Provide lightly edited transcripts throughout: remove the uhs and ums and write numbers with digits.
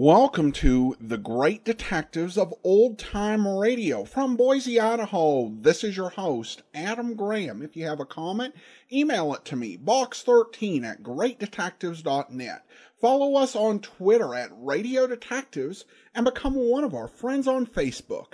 Welcome to The Great Detectives of Old Time Radio from Boise, Idaho. This is your host, Adam Graham. If you have a comment, email it to me, box13@greatdetectives.net. Follow us on Twitter at Radio Detectives and become one of our friends on Facebook,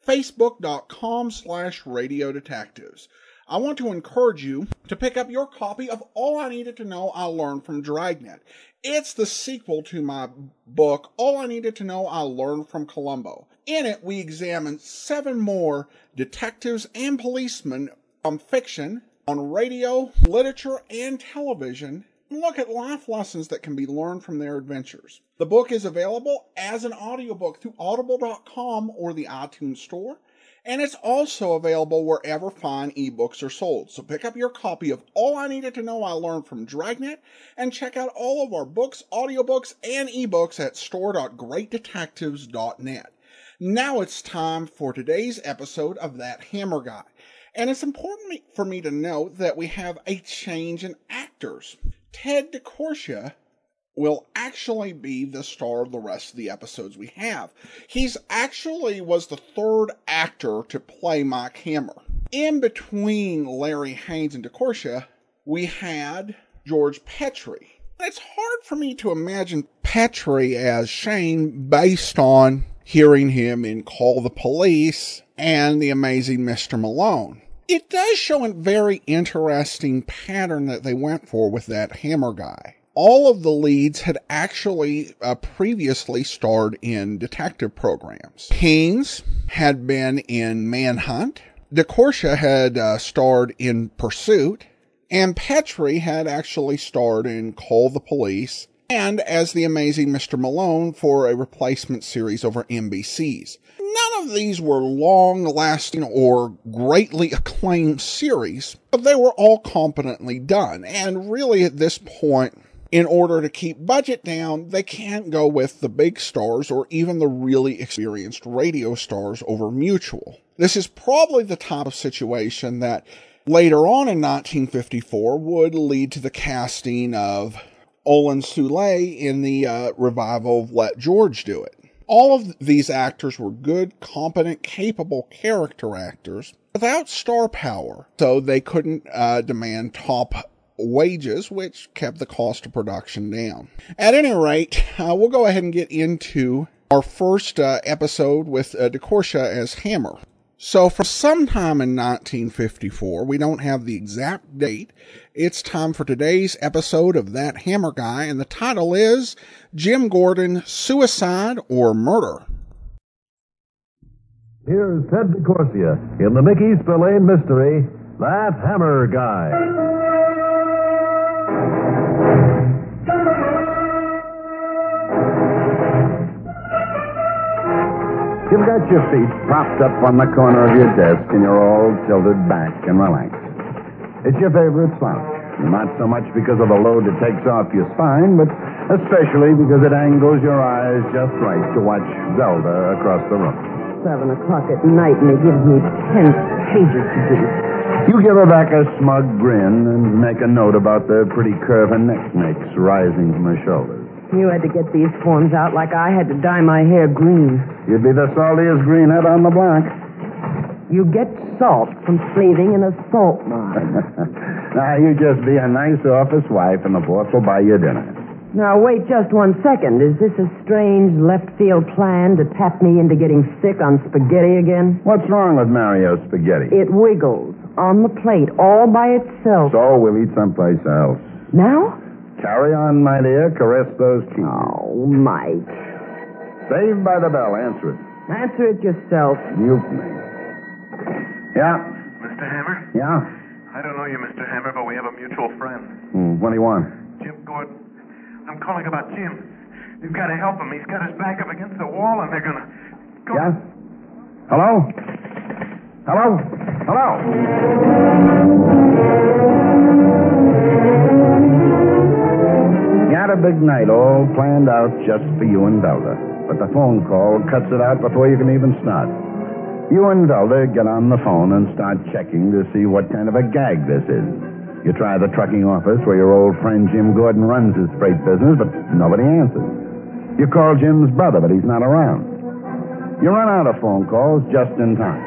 facebook.com/Radio Detectives. I want to encourage you to pick up your copy of All I Needed to Know I Learned from Dragnet. It's the sequel to my book, All I Needed to Know I Learned from Columbo. In it, we examine 7 more detectives and policemen from fiction, on radio, literature, and television, and look at life lessons that can be learned from their adventures. The book is available as an audiobook through audible.com or the iTunes Store. And it's also available wherever fine ebooks are sold. So pick up your copy of All I Needed to Know I Learned from Dragnet and check out all of our books, audiobooks, and ebooks at store.greatdetectives.net. Now it's time for today's episode of That Hammer Guy. And it's important for me to note that we have a change in actors. Ted DeCorsia will actually be the star of the rest of the episodes we have. He's actually was the 3rd actor to play Mike Hammer. In between Larry Haynes and DeCorsia, we had George Petrie. It's hard for me to imagine Petrie as Shane based on hearing him in Call the Police and The Amazing Mr. Malone. It does show a very interesting pattern that they went for with That Hammer Guy. All of the leads had actually previously starred in detective programs. Haynes had been in Manhunt. DeCorsia had starred in Pursuit. And Petrie had actually starred in Call the Police and as the Amazing Mr. Malone for a replacement series over NBC's. None of these were long-lasting or greatly acclaimed series, but they were all competently done. And really at this point, in order to keep budget down, they can't go with the big stars or even the really experienced radio stars over Mutual. This is probably the type of situation that later on in 1954 would lead to the casting of Olin Soule in the revival of Let George Do It. All of these actors were good, competent, capable character actors without star power, so they couldn't demand top wages, which kept the cost of production down. At any rate, we'll go ahead and get into our first episode with DeCorsia as Hammer. So from sometime in 1954, we don't have the exact date, it's time for today's episode of That Hammer Guy, and the title is Jim Gordon, Suicide or Murder. Here's Ted DeCorsia in the Mickey Spillane mystery, That Hammer Guy. You've got your feet propped up on the corner of your desk and you're all tilted back and relaxed. It's your favorite slouch. Not so much because of the load it takes off your spine, but especially because it angles your eyes just right to watch Zelda across the room. 7 o'clock at night and he gives me 10 pages to do. You give her back a smug grin and make a note about the pretty curve her neck makes rising from her shoulders. You had to get these forms out like I had to dye my hair green. You'd be the saltiest greenhead on the block. You get salt from slaving in a salt mine. Now, you just be a nice office wife and the boss will buy you dinner. Now, wait just 1 second. Is this a strange left-field plan to tap me into getting sick on spaghetti again? What's wrong with Mario's spaghetti? It wiggles on the plate all by itself. So we'll eat someplace else. Now? Carry on, my dear. Caress those cheeks. Oh, Mike. Saved by the bell. Answer it. Answer it yourself. Mutiny. Yeah? Mr. Hammer? Yeah? I don't know you, Mr. Hammer, but we have a mutual friend. What do you want? Jim Gordon. I'm calling about Jim. You've got to help him. He's got his back up against the wall, and they're going to... Yeah? Hello? Hello? Hello? You had a big night all planned out just for you and Velda. But the phone call cuts it out before you can even start. You and Velda get on the phone and start checking to see what kind of a gag this is. You try the trucking office where your old friend Jim Gordon runs his freight business, but nobody answers. You call Jim's brother, but he's not around. You run out of phone calls just in time.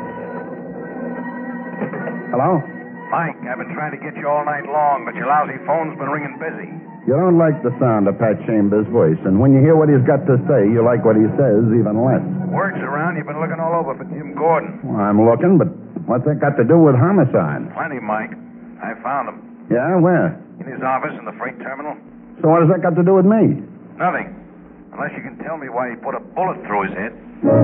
Hello? Mike, I've been trying to get you all night long, but your lousy phone's been ringing busy. You don't like the sound of Pat Chambers' voice, and when you hear what he's got to say, you like what he says even less. Word's around you've been looking all over for Jim Gordon. Well, I'm looking, but what's that got to do with homicide? Plenty, Mike. I found him. Yeah, where? In his office in the freight terminal. So what has that got to do with me? Nothing. Unless you can tell me why he put a bullet through his head.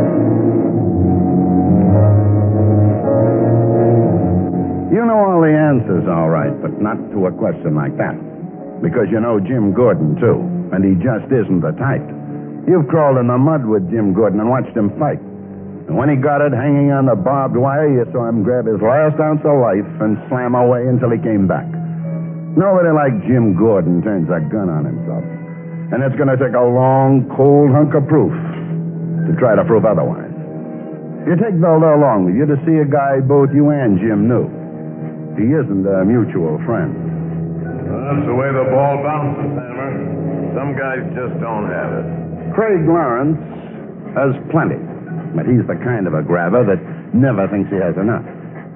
You know all the answers, all right, but not to a question like that. Because you know Jim Gordon, too, and he just isn't the type. You've crawled in the mud with Jim Gordon and watched him fight. And when he got it hanging on the barbed wire, you saw him grab his last ounce of life and slam away until he came back. Nobody like Jim Gordon turns a gun on himself. And it's going to take a long, cold hunk of proof to try to prove otherwise. You take Velda along with you to see a guy both you and Jim knew. He isn't a mutual friend. That's the way the ball bounces, Hammer. Some guys just don't have it. Craig Lawrence has plenty, but he's the kind of a grabber that never thinks he has enough.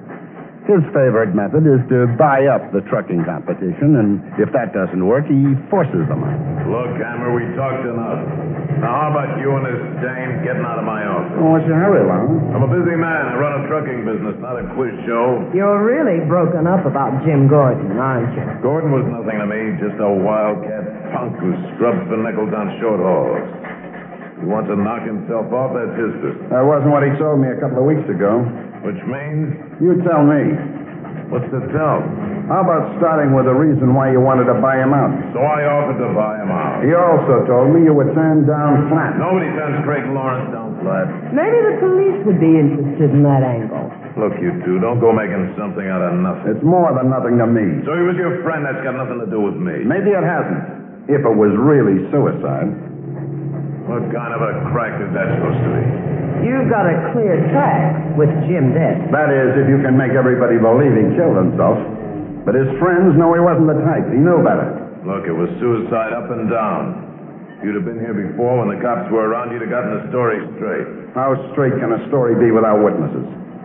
His favorite method is to buy up the trucking competition, and if that doesn't work, he forces them on. Look, Hammer, we talked enough. Now, how about you and this dame getting out of my office? Well, what's your hurry, Lawrence? I'm a busy man. I run a trucking business, not a quiz show. You're really broken up about Jim Gordon, aren't you? Gordon was nothing to me, just a wildcat punk who scrubs for nickels on short hauls. He wants to knock himself off, that's his business. That wasn't what he told me a couple of weeks ago. Which means, You tell me. what's to tell? How about starting with the reason why you wanted to buy him out? So I offered to buy him out. He also told me you were turned down flat. Nobody turns Craig Lawrence down flat. Maybe the police would be interested in that angle. Look, you two, don't go making something out of nothing. It's more than nothing to me. So he was your friend, that's got nothing to do with me. Maybe it hasn't. If it was really suicide. What kind of a crack is that supposed to be? You've got a clear track with Jim dead. That is, if you can make everybody believe he killed himself. But his friends know he wasn't the type. He knew better. Look, it was suicide up and down. If you'd have been here before when the cops were around, you'd have gotten the story straight. How straight can a story be without witnesses?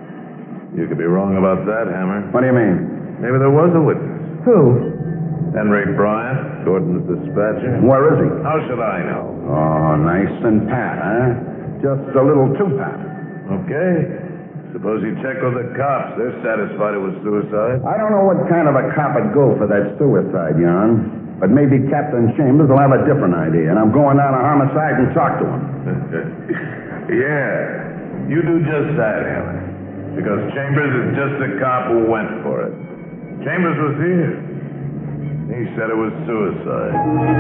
You could be wrong about that, Hammer. What do you mean? Maybe there was a witness. Who? Henry Bryant, Gordon's dispatcher. Where is he? How should I know? Oh, nice and pat, huh? Just a little too pat. Okay. Suppose you check with the cops. They're satisfied it was suicide. I don't know what kind of a cop would go for that suicide, Jan. But maybe Captain Chambers will have a different idea, and I'm going down to homicide and talk to him. Yeah. You do just that, Hammer. Because Chambers is just the cop who went for it. Chambers was here. He said it was suicide.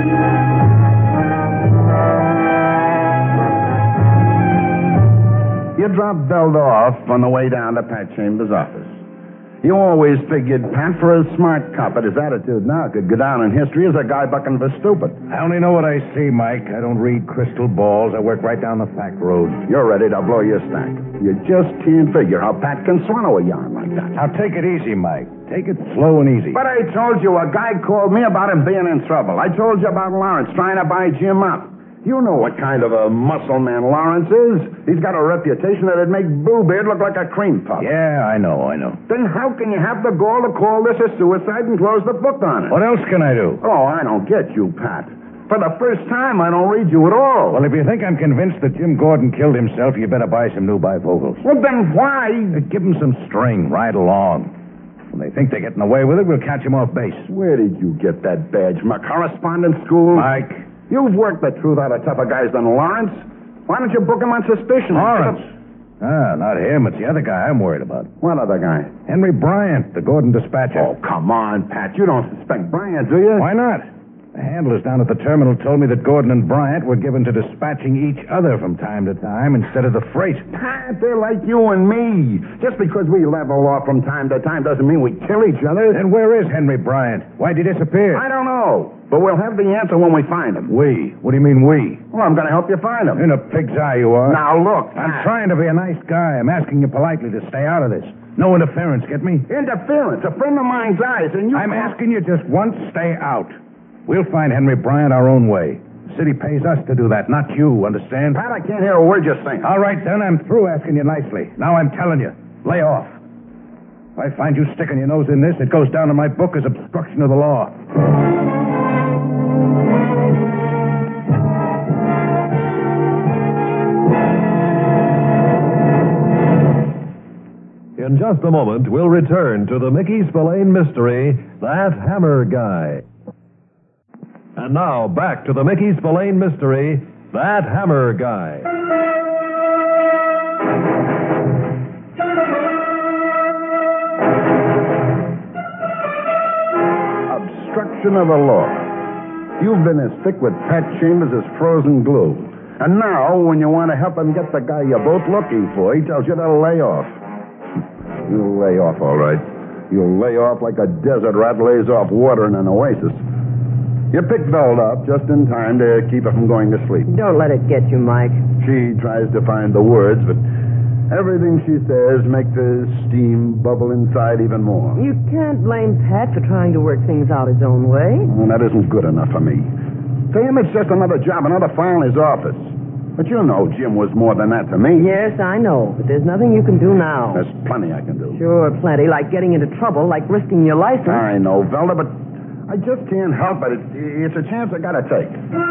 You dropped Velda off on the way down to Pat Chambers' office. You always figured Pat, for a smart cop, but his attitude now could go down in history as a guy bucking for stupid. I only know what I see, Mike. I don't read crystal balls. I work right down the fact road. You're ready to blow your stack. You just can't figure how Pat can swallow a yarn like that. Now, take it easy, Mike. Take it slow and easy. But I told you a guy called me about him being in trouble. I told you about Lawrence trying to buy Jim up. You know what kind of a muscle man Lawrence is. He's got a reputation that'd make Bluebeard look like a cream puff. Yeah, I know. Then how can you have the gall to call this a suicide and close the book on it? What else can I do? Oh, I don't get you, Pat. For the first time, I don't read you at all. Well, if you think I'm convinced that Jim Gordon killed himself, you better buy some new bifocals. Well, then why? Give him some string. Ride along. When they think they're getting away with it, we'll catch him off base. Where did you get that badge? From a correspondence school? Mike. You've worked the truth out of tougher guys than Lawrence. Why don't you book him on suspicion? Lawrence? Not him. It's the other guy I'm worried about. What other guy? Henry Bryant, the Gordon dispatcher. Oh, come on, Pat. You don't suspect Bryant, do you? Why not? The handlers down at the terminal told me that Gordon and Bryant were given to dispatching each other from time to time instead of the freight. Pat, they're like you and me. Just because we level off from time to time doesn't mean we kill each other. Then where is Henry Bryant? Why'd he disappear? I don't know. But we'll have the answer when we find him. We? What do you mean we? Well, I'm going to help you find him. In a pig's eye you are. Now, look. I'm trying to be a nice guy. I'm asking you politely to stay out of this. No interference, get me? Interference? A friend of mine's eyes, and you... I'm asking you just once, stay out. We'll find Henry Bryant our own way. The city pays us to do that, not you, understand? Pat, I can't hear a word you're saying. All right, then, I'm through asking you nicely. Now I'm telling you, lay off. If I find you sticking your nose in this, it goes down in my book as obstruction of the law. In just a moment, we'll return to the Mickey Spillane mystery, That Hammer Guy. And now, back to the Mickey Spillane mystery, That Hammer Guy. Obstruction of the law. You've been as thick with Pat Chambers as frozen glue. And now, when you want to help him get the guy you're both looking for, he tells you to lay off. You'll lay off, all right. You'll lay off like a desert rat lays off water in an oasis. You picked Velda up just in time to keep her from going to sleep. Don't let it get you, Mike. She tries to find the words, but everything she says makes the steam bubble inside even more. You can't blame Pat for trying to work things out his own way. Well, that isn't good enough for me. To him, it's just another job, another file in his office. But you know Jim was more than that to me. Yes, I know, but there's nothing you can do now. There's plenty I can do. Sure, plenty, like getting into trouble, like risking your license. I know, Velda, but I just can't help it. It's a chance I gotta take.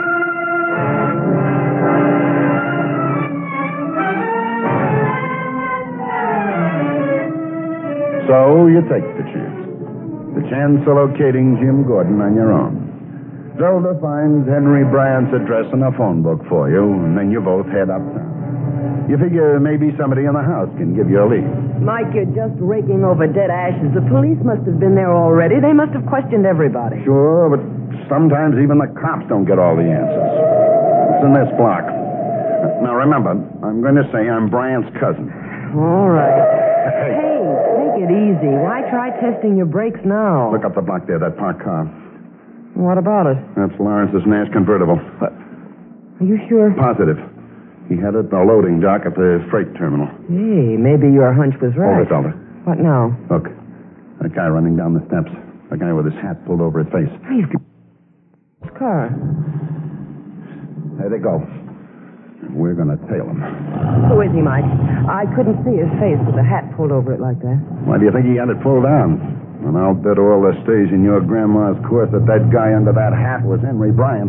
So you take the chance. The chance of locating Jim Gordon on your own. Zelda finds Henry Bryant's address in a phone book for you, and then you both head uptown. You figure maybe somebody in the house can give you a lead. Mike, you're just raking over dead ashes. The police must have been there already. They must have questioned everybody. Sure, but sometimes even the cops don't get all the answers. It's in this block. Now, remember, I'm going to say I'm Bryant's cousin. All right. Hey, take it easy. Why try testing your brakes now? Look up the block there, that parked car. What about it? That's Lawrence's Nash convertible. What? Are you sure? Positive. He had it at the loading dock at the freight terminal. Hey, maybe your hunch was right. Hold it, Zelda. What now? Look, that guy running down the steps. The guy with his hat pulled over his face. He's his car. There they go. We're going to tail him. Who is he, Mike? I couldn't see his face with the hat pulled over it like that. Why do you think he had it pulled down? And I'll bet all that stays in your grandma's course that guy under that hat was Henry Bryant.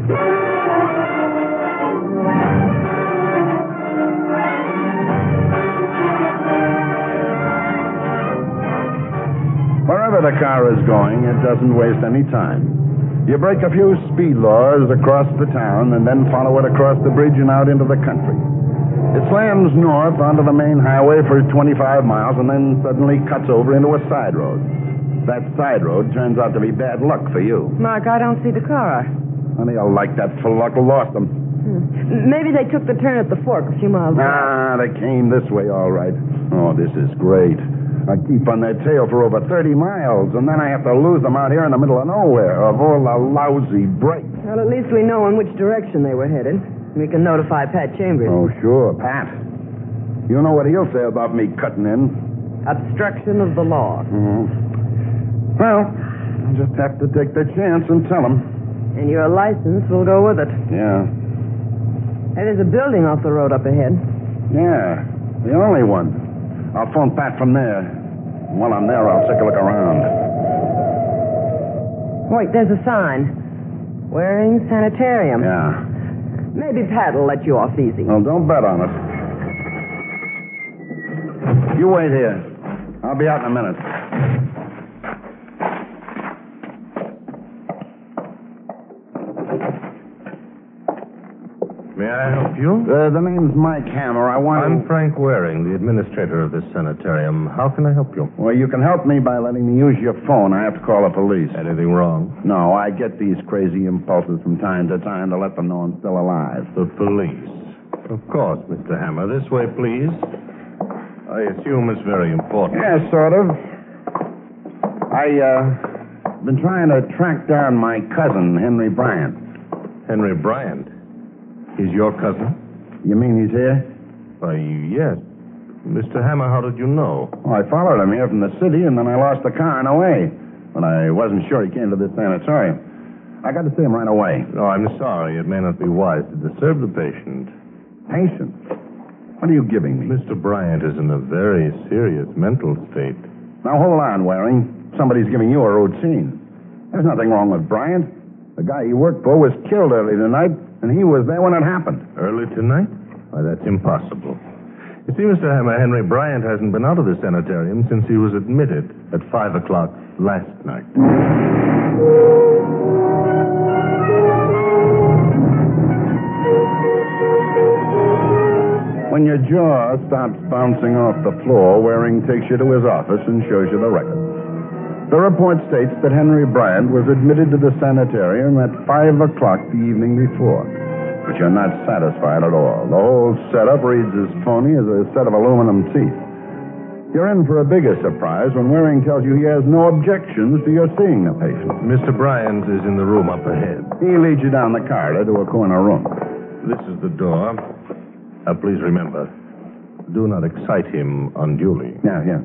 Wherever the car is going, it doesn't waste any time. You break a few speed laws across the town and then follow it across the bridge and out into the country. It slams north onto the main highway for 25 miles and then suddenly cuts over into a side road. That side road turns out to be bad luck for you. Mark, I don't see the car. Honey, I like that for luck. Lost them. Maybe they took the turn at the fork a few miles away. They came this way, all right. Oh, this is great. I keep on their tail for over 30 miles, and then I have to lose them out here in the middle of nowhere of all the lousy brakes. Well, at least we know in which direction they were headed. We can notify Pat Chambers. Oh, sure, Pat. You know what he'll say about me cutting in. Obstruction of the law. Mm-hmm. Well, I'll just have to take the chance and tell him. And your license will go with it. Yeah. Hey, there's a building off the road up ahead. Yeah, the only one. I'll phone Pat from there. While I'm there, I'll take a look around. Wait, there's a sign. Waring Sanitarium. Yeah. Maybe Pat will let you off easy. Well, don't bet on it. You wait here. I'll be out in a minute. May I help you? The name's Mike Hammer. I'm Frank Waring, the administrator of this sanitarium. How can I help you? Well, you can help me by letting me use your phone. I have to call the police. Anything wrong? No, I get these crazy impulses from time to time to let them know I'm still alive. The police. Of course, Mr. Hammer. This way, please. I assume it's very important. Yeah, sort of. I've been trying to track down my cousin, Henry Bryant. Henry Bryant? He's your cousin? You mean he's here? Why, yes. Mr. Hammer, how did you know? Well, I followed him here from the city, and then I lost the car on the way. But I wasn't sure he came to this sanitarium. I got to see him right away. No, I'm sorry. It may not be wise to disturb the patient. Patient? What are you giving me? Mr. Bryant is in a very serious mental state. Now, hold on, Waring. Somebody's giving you a routine. There's nothing wrong with Bryant. The guy he worked for was killed early tonight, and he was there when it happened. Early tonight? Why, that's impossible. You see, Mr. Hammer, Henry Bryant hasn't been out of the sanitarium since he was admitted at 5 o'clock last night. When your jaw stops bouncing off the floor, Waring takes you to his office and shows you the records. The report states that Henry Bryant was admitted to the sanitarium at 5 o'clock the evening before. But you're not satisfied at all. The whole setup reads as phony as a set of aluminum teeth. You're in for a bigger surprise when Waring tells you he has no objections to your seeing the patient. Mr. Bryant is in the room up ahead. He leads you down the corridor to a corner room. This is the door. Please remember, do not excite him unduly. Yeah.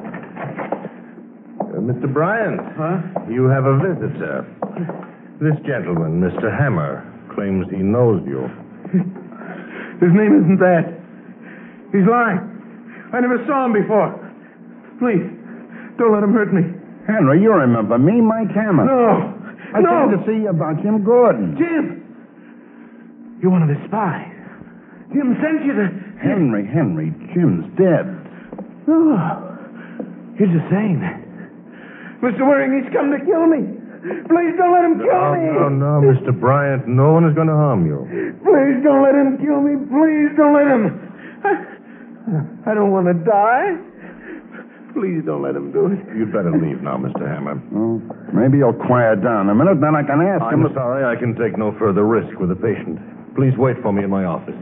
Mr. Bryant. Huh? You have a visitor. This gentleman, Mr. Hammer, claims he knows you. His name isn't that. He's lying. I never saw him before. Please, don't let him hurt me. Henry, you remember me, Mike Hammond. No. I came to see you about Jim Gordon. Jim! You're one of his spies. Jim sent you to... Henry, Jim's dead. Oh, you're just saying that. Mr. Waring, he's come to kill me. Please don't let him kill me. No, Mr. Bryant. No one is going to harm you. Please don't let him kill me. Please don't let him. I don't want to die. Please don't let him do it. You'd better leave now, Mr. Hammer. Well, maybe you'll quiet down a minute, then I can ask him. I'm sorry, I can take no further risk with the patient. Please wait for me in my office.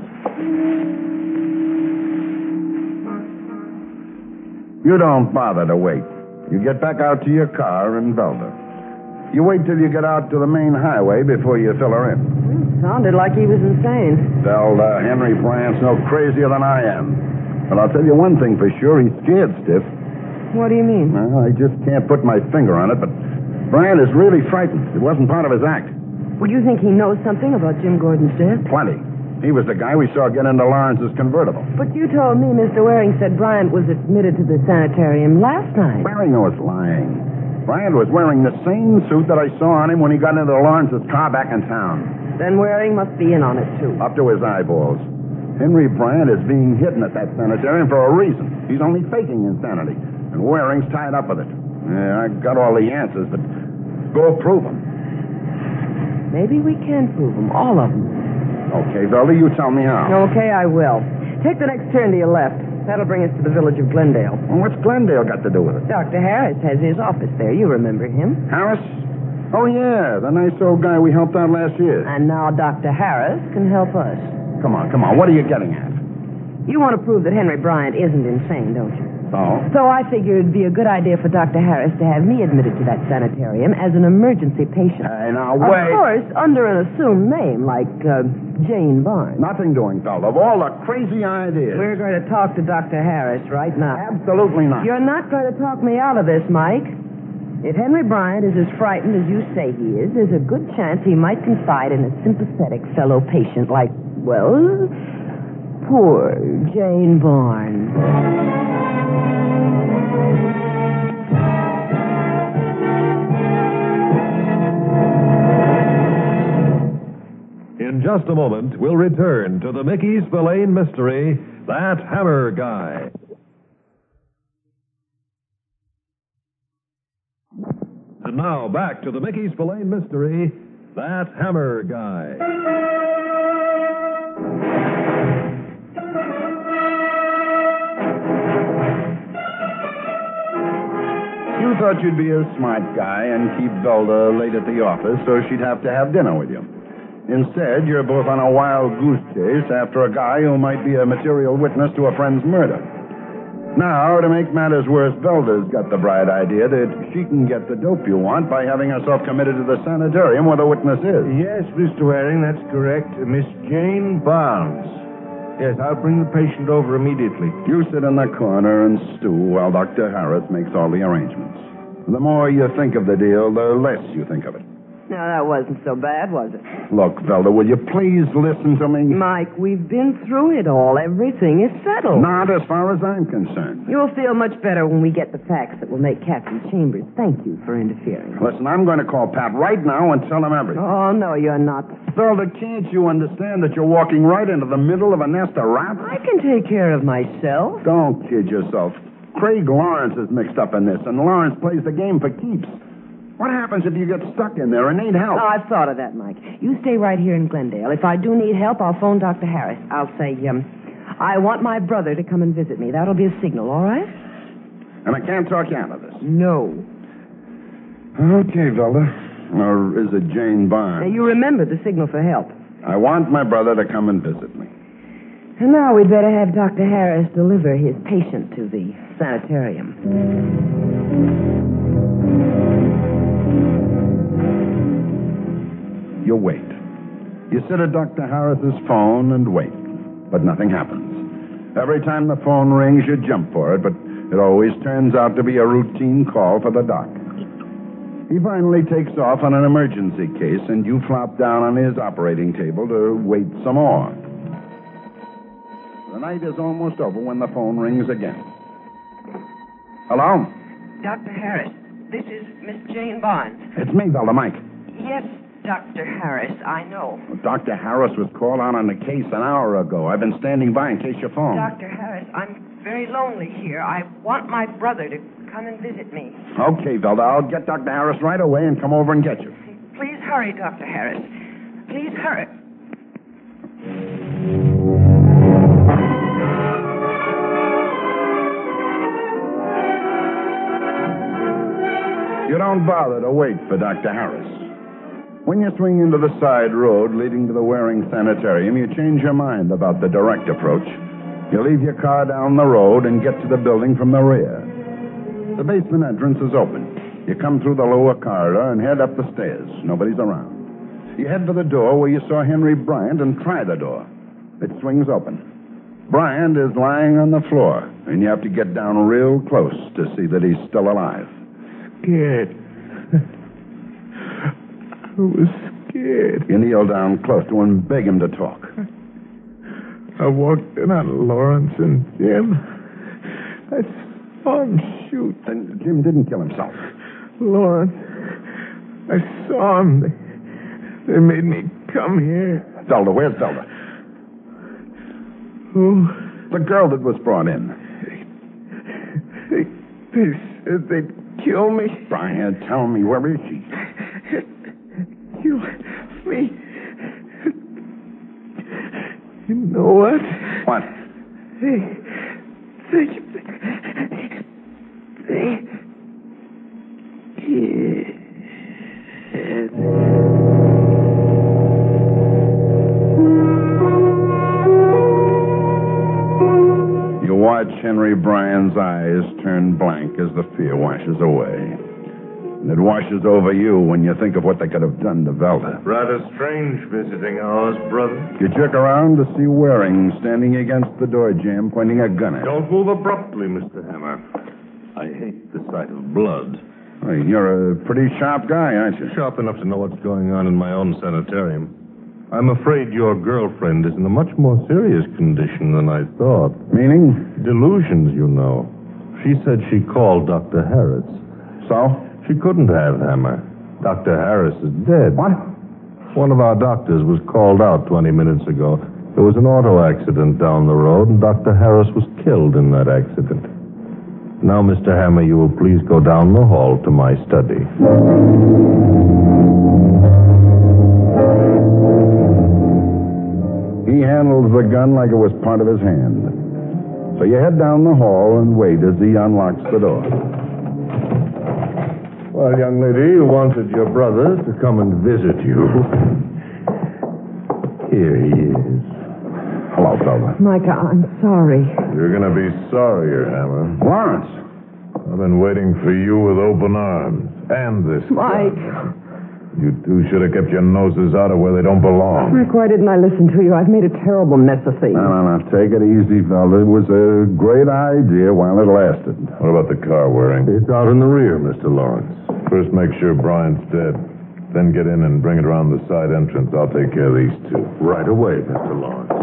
You don't bother to wait. You get back out to your car in Belder. You wait till you get out to the main highway before you fill her in. Sounded like he was insane. Belder, Henry Bryant's no crazier than I am. But I'll tell you one thing for sure, he's scared stiff. What do you mean? Well, I just can't put my finger on it, but Bryant is really frightened. It wasn't part of his act. Well, you think he knows something about Jim Gordon's death? Plenty. He was the guy we saw get into Lawrence's convertible. But you told me Mr. Waring said Bryant was admitted to the sanitarium last night. Waring was lying. Bryant was wearing the same suit that I saw on him when he got into Lawrence's car back in town. Then Waring must be in on it, too. Up to his eyeballs. Henry Bryant is being hidden at that sanitarium for a reason. He's only faking insanity. And Waring's tied up with it. Yeah, I got all the answers, but go prove them. Maybe we can prove them, all of them. Okay, Velda, you tell me how. Okay, I will. Take the next turn to your left. That'll bring us to the village of Glendale. Well, what's Glendale got to do with it? Dr. Harris has his office there. You remember him. Harris? Oh, yeah, the nice old guy we helped out last year. And now Dr. Harris can help us. Come on. What are you getting at? You want to prove that Henry Bryant isn't insane, don't you? So I figured it'd be a good idea for Dr. Harris to have me admitted to that sanitarium as an emergency patient. Hey, now, wait. Of course, under an assumed name, like Jane Barnes. Nothing doing, Velda. Of all the crazy ideas. We're going to talk to Dr. Harris right now. Absolutely not. You're not going to talk me out of this, Mike. If Henry Bryant is as frightened as you say he is, there's a good chance he might confide in a sympathetic fellow patient like, well, poor Jane Barnes. In just a moment, we'll return to the Mickey Spillane mystery, That Hammer Guy. And now, back to the Mickey Spillane mystery, That Hammer Guy. You thought you'd be a smart guy and keep Velda late at the office so she'd have to have dinner with you. Instead, you're both on a wild goose chase after a guy who might be a material witness to a friend's murder. Now, to make matters worse, Velda's got the bright idea that she can get the dope you want by having herself committed to the sanitarium where the witness is. Yes, Mr. Waring, that's correct. Miss Jane Barnes. Yes, I'll bring the patient over immediately. You sit in the corner and stew while Dr. Harris makes all the arrangements. The more you think of the deal, the less you think of it. No, that wasn't so bad, was it? Look, Velda, will you please listen to me? Mike, we've been through it all. Everything is settled. Not as far as I'm concerned. You'll feel much better when we get the facts that will make Captain Chambers thank you for interfering. Listen, I'm going to call Pat right now and tell him everything. Oh, no, you're not. Velda, can't you understand that you're walking right into the middle of a nest of rats? I can take care of myself. Don't kid yourself. Craig Lawrence is mixed up in this, and Lawrence plays the game for keeps. What happens if you get stuck in there and need help? Oh, I've thought of that, Mike. You stay right here in Glendale. If I do need help, I'll phone Dr. Harris. I'll say, I want my brother to come and visit me. That'll be a signal, all right? And I can't talk you out of this. No. Okay, Velda. Or is it Jane Barnes? Now, you remember the signal for help. I want my brother to come and visit me. And now we'd better have Dr. Harris deliver his patient to the sanitarium. You wait. You sit at Dr. Harris's phone and wait. But nothing happens. Every time the phone rings, you jump for it, but it always turns out to be a routine call for the doc. He finally takes off on an emergency case, and you flop down on his operating table to wait some more. The night is almost over when the phone rings again. Hello? Dr. Harris, this is Miss Jane Barnes. It's me, Velda, Mike. Yes, Dr. Harris, I know. Dr. Harris was called out on the case an hour ago. I've been standing by in case you phone. Dr. Harris, I'm very lonely here. I want my brother to come and visit me. Okay, Velda, I'll get Dr. Harris right away and come over and get you. Please hurry, Dr. Harris. Please hurry. You don't bother to wait for Dr. Harris. When you swing into the side road leading to the Waring Sanitarium, you change your mind about the direct approach. You leave your car down the road and get to the building from the rear. The basement entrance is open. You come through the lower corridor and head up the stairs. Nobody's around. You head for the door where you saw Henry Bryant and try the door. It swings open. Bryant is lying on the floor, and you have to get down real close to see that he's still alive. Scared. I was scared. You kneel down close to him and beg him to talk. I walked in on Lawrence and Jim. I saw him shoot. And Jim didn't kill himself. Lawrence, I saw him. They made me come here. Zelda, where's Zelda? Who? The girl that was brought in. They said they'd kill me. Brian, tell me, where is she? You left me. You know what? What? They You watch Henry Bryan's eyes turn blank as the fear washes away. And it washes over you when you think of what they could have done to Velda. Rather strange visiting hours, brother. You jerk around to see Waring standing against the door jamb, pointing a gun at you. Don't move abruptly, Mr. Hammer. I hate the sight of blood. Hey, you're a pretty sharp guy, aren't you? Sharp enough to know what's going on in my own sanitarium. I'm afraid your girlfriend is in a much more serious condition than I thought. Meaning? Delusions, you know. She said she called Dr. Harris. So? She couldn't have, Hammer. Dr. Harris is dead. What? One of our doctors was called out 20 minutes ago. There was an auto accident down the road, and Dr. Harris was killed in that accident. Now, Mr. Hammer, you will please go down the hall to my study. He handles the gun like it was part of his hand. So you head down the hall and wait as he unlocks the door. Well, young lady, you wanted your brother to come and visit you. Here he is. Hello, Zelda. Micah, I'm sorry. You're going to be sorrier, Hammer. Lawrence. I've been waiting for you with open arms. And this Mike. gun. You two should have kept your noses out of where they don't belong. Rick, why didn't I listen to you? I've made a terrible mess of things. No. Take it easy, Zelda. It was a great idea while it lasted. What about the car, Waring? It's out in the rear, Mr. Lawrence. First, make sure Bryant's dead. Then get in and bring it around the side entrance. I'll take care of these two. Right away, Mr. Lawrence.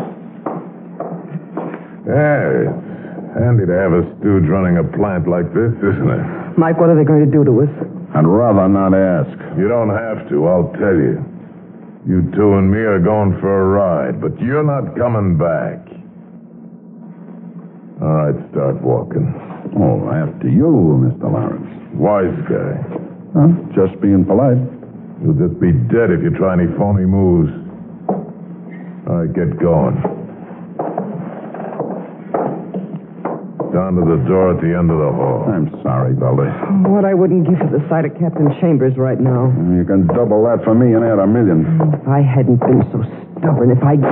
Yeah, it's handy to have a stooge running a plant like this, isn't it? Mike, what are they going to do to us? I'd rather not ask. You don't have to, I'll tell you. You two and me are going for a ride, but you're not coming back. All right, start walking. Oh, after you, Mr. Lawrence. Wise guy. Huh? Just being polite. You'll just be dead if you try any phony moves. All right, get going. Down to the door at the end of the hall. I'm sorry, Baldy. What I wouldn't give for the sight of Captain Chambers right now. You can double that for me and add $1 million. If I hadn't been so stubborn, Mike,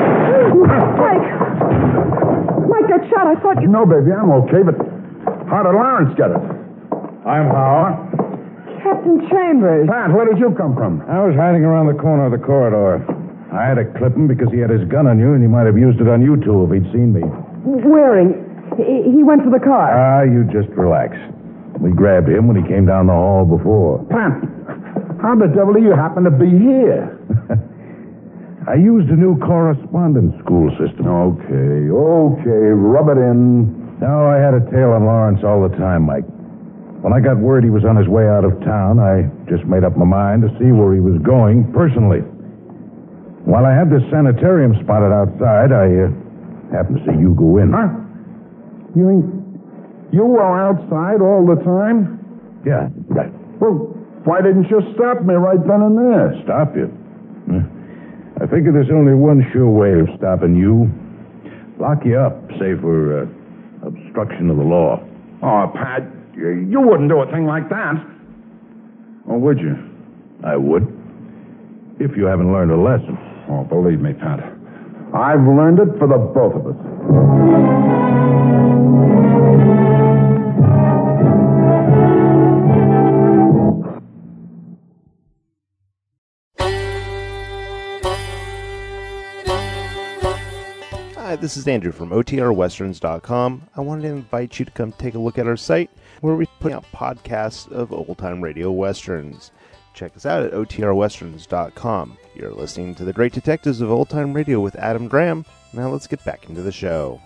that shot, I thought you... No, baby, I'm okay, but how did Lawrence get it? I'm Howard. Captain Chambers. Pat, where did you come from? I was hiding around the corner of the corridor. I had to clip him because he had his gun on you, and he might have used it on you two if he'd seen me. Waring. He went to the car. You just relax. We grabbed him when he came down the hall before. Pat, how the devil do you happen to be here? I used a new correspondence school system. Okay, rub it in. No, I had a tail on Lawrence all the time, Mike. When I got word he was on his way out of town, I just made up my mind to see where he was going personally. While I had this sanitarium spotted outside, I happened to see you go in. Huh? You mean you were outside all the time? Yeah, right. Well, why didn't you stop me right then and there? Stop you? I figure there's only one sure way of stopping you. Lock you up, say for obstruction of the law. Oh, Pat, you wouldn't do a thing like that. Or would you? I would. If you haven't learned a lesson. Oh, believe me, Pat. I've learned it for the both of us. Hi, this is Andrew from OTRWesterns.com. I wanted to invite you to come take a look at our site where we put out podcasts of old-time radio westerns. Check us out at OTRWesterns.com. You're listening to The Great Detectives of Old Time Radio with Adam Graham. Now let's get back into the show.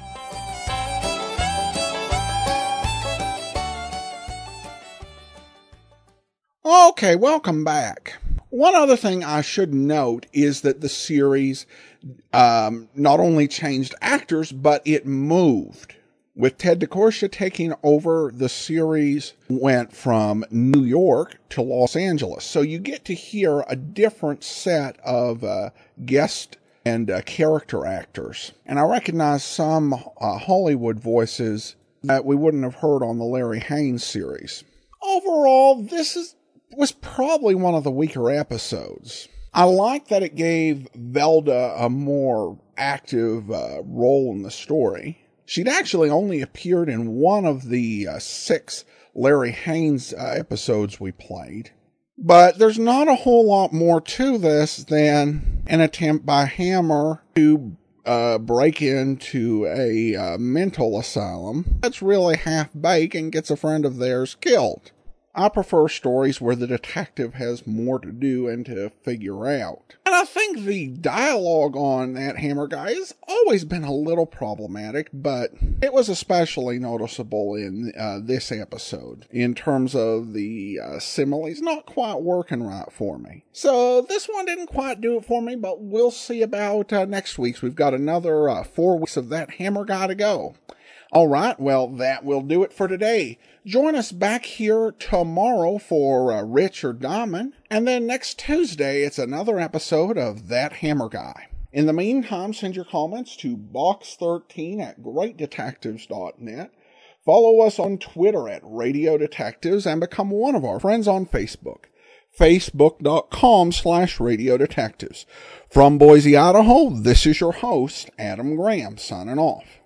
Okay, welcome back. One other thing I should note is that the series not only changed actors, but it moved. With Ted DeCorsia taking over, the series went from New York to Los Angeles. So you get to hear a different set of guest and character actors. And I recognize some Hollywood voices that we wouldn't have heard on the Larry Haynes series. Overall, this was probably one of the weaker episodes. I like that it gave Velda a more active role in the story. She'd actually only appeared in one of the 6 Larry Haynes episodes we played. But there's not a whole lot more to this than an attempt by Hammer to break into a mental asylum that's really half-baked and gets a friend of theirs killed. I prefer stories where the detective has more to do and to figure out. And I think the dialogue on That Hammer Guy has always been a little problematic, but it was especially noticeable in this episode, in terms of the similes not quite working right for me. So this one didn't quite do it for me, but we'll see about next week's. We've got another 4 weeks of That Hammer Guy to go. All right, well, that will do it for today. Join us back here tomorrow for Rich or Diamond. And then next Tuesday, it's another episode of That Hammer Guy. In the meantime, send your comments to box13@greatdetectives.net. Follow us on Twitter at Radio Detectives and become one of our friends on Facebook. Facebook.com/Radio Detectives. From Boise, Idaho, this is your host, Adam Graham, signing off.